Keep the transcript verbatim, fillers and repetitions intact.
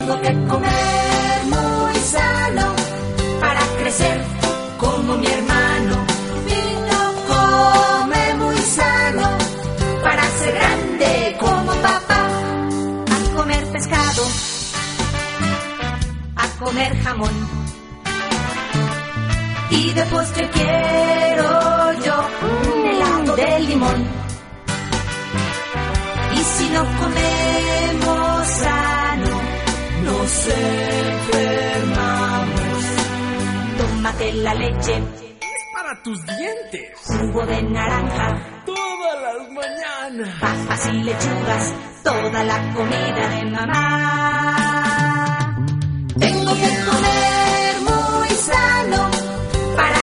Tengo que comer muy sano para crecer como mi hermano. Vino come muy sano para ser grande como papá. A comer pescado, a comer jamón. Y de postre quiero yo un helado de limón. Y si no comemos sano, nos enfermamos. Tómate la leche, es para tus dientes. Jugo de naranja, todas las mañanas. Papas y lechugas, toda la comida de mamá. Tengo que comer muy sano para